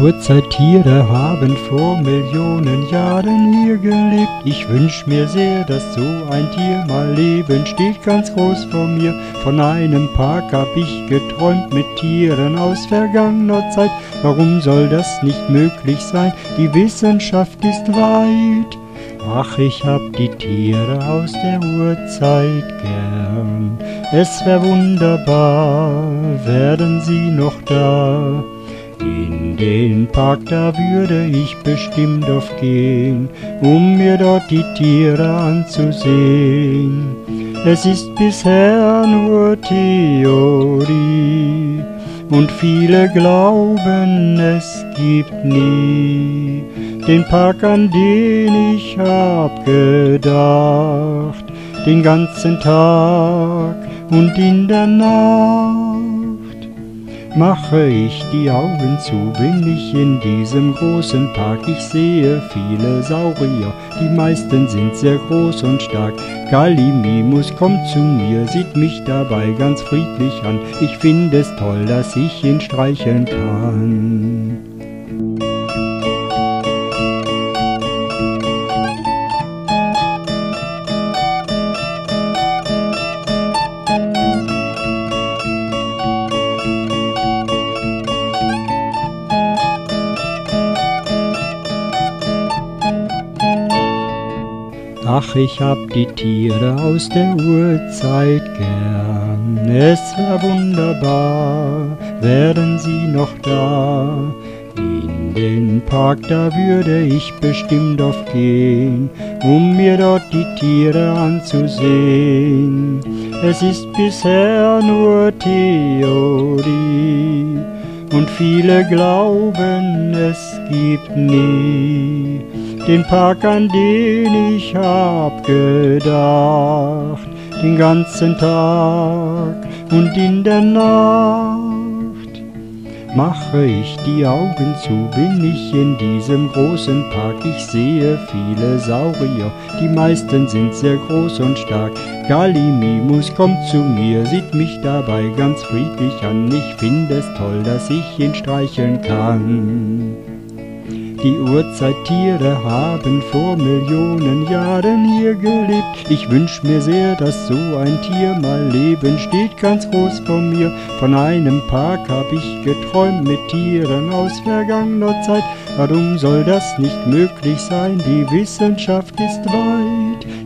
Urzeittiere haben vor Millionen Jahren hier gelebt. Ich wünsch mir sehr, dass so ein Tier mal leben, steht ganz groß vor mir. Von einem Park hab ich geträumt mit Tieren aus vergangener Zeit. Warum soll das nicht möglich sein? Die Wissenschaft ist weit. Ach, ich hab die Tiere aus der Urzeit gern. Es wär wunderbar, wären sie noch da. In den Park, da würde ich bestimmt oft gehen, um mir dort die Tiere anzusehen. Es ist bisher nur Theorie und viele glauben, es gibt nie den Park, an den ich hab gedacht, den ganzen Tag und in der Nacht. Mache ich die Augen zu, bin ich in diesem großen Park. Ich sehe viele Saurier, die meisten sind sehr groß und stark. Gallimimus kommt zu mir, sieht mich dabei ganz friedlich an. Ich finde es toll, dass ich ihn streicheln kann. Ach, ich hab die Tiere aus der Urzeit gern. Es wär wunderbar, wären sie noch da. In den Park, da würde ich bestimmt oft gehen, um mir dort die Tiere anzusehen. Es ist bisher nur Theorie und viele glauben, es gibt nie den Park, an den ich hab gedacht, den ganzen Tag und in der Nacht. Mache ich die Augen zu, bin ich in diesem großen Park. Ich sehe viele Saurier, die meisten sind sehr groß und stark. Gallimimus kommt zu mir, sieht mich dabei ganz friedlich an. Ich finde es toll, dass ich ihn streicheln kann. Die Urzeittiere haben vor Millionen Jahren hier gelebt. Ich wünsch mir sehr, dass so ein Tier mal leben, steht ganz groß vor mir. Von einem Park hab ich geträumt mit Tieren aus vergangener Zeit. Warum soll das nicht möglich sein? Die Wissenschaft ist weit.